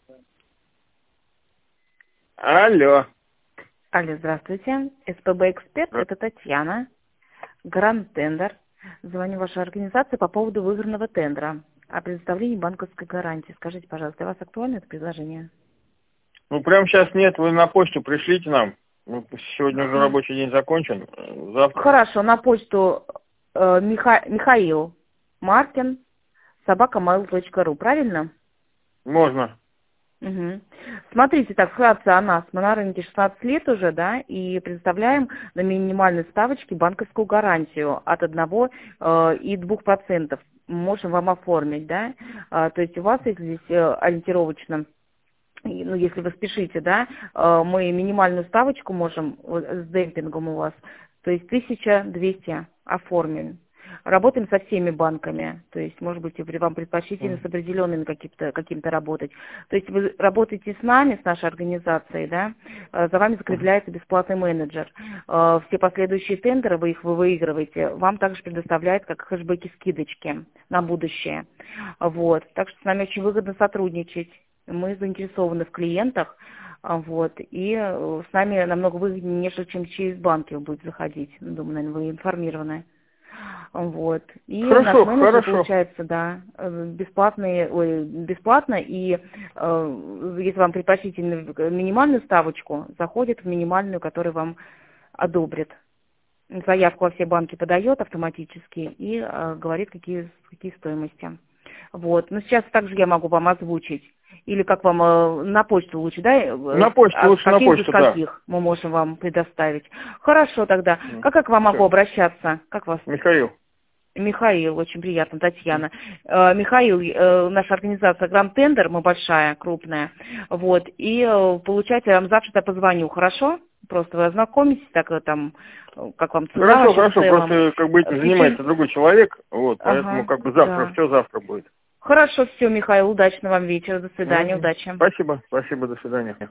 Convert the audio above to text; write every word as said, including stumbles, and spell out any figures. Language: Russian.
Алло. Алло, здравствуйте. СПБ Эксперт, это Татьяна. Гранд Тендер. Звоню вашей организации по поводу выигранного тендера о предоставлении банковской гарантии. Скажите, пожалуйста, для вас актуально это предложение? Ну, прямо сейчас нет, вы на почту пришлите нам. Ну, сегодня уже Ага. рабочий день закончен. Завтра. Хорошо, на почту э, Миха... Михаил Маркин, собака mail точка ру, правильно? Можно. Угу. Смотрите, так, вкратце о нас. Мы на рынке шестнадцать лет уже, да, и предоставляем на минимальной ставочке банковскую гарантию от одного э, и двух процентов. Можем вам оформить, да. А, то есть у вас, если здесь э, ориентировочно, и, ну, если вы спешите, да, э, мы минимальную ставочку можем вот, с демпингом у вас, то есть тысяча двести оформим. Работаем со всеми банками, то есть, может быть, вам предпочтительно с определенными каким-то каким-то работать. То есть вы работаете с нами, с нашей организацией, да, за вами закрепляется бесплатный менеджер. Все последующие тендеры, вы их вы выигрываете, вам также предоставляет как хэшбэки, скидочки на будущее. Вот. Так что с нами очень выгодно сотрудничать. Мы заинтересованы в клиентах, вот, и с нами намного выгоднее, нежели чем через банки вы будете заходить. Думаю, наверное, вы информированы. Вот. И Хорошо, наш менеджер, хорошо. получается, да, бесплатный, ой, бесплатно, и э, если вам предпочтительно минимальную ставочку, заходит в минимальную, которую вам одобрит. Заявку во все банки подает автоматически и э, говорит, какие, какие стоимости. Вот. Но сейчас также я могу вам озвучить. Или как вам э, на почту лучше, да? На почту, А лучше на каких почту, без да. каких мы можем вам предоставить. Хорошо тогда. М. Как, как к вам могу Всё. обращаться? Как вас? Михаил. Михаил, очень приятно, Татьяна. Э, Михаил, э, наша организация Гранд Тендер, мы большая, крупная. Вот. И э, получается, я вам завтра позвоню, хорошо? Просто вы ознакомитесь, так э, там, э, как вам цена Хорошо, вообще в хорошо, целом. просто как бы Э, этим в занимается течение- другой человек, вот, поэтому Ага, как бы завтра, да. все завтра будет. Хорошо, все, Михаил, удачного вам вечера, до свидания, Мгм. удачи. Спасибо, спасибо, до свидания.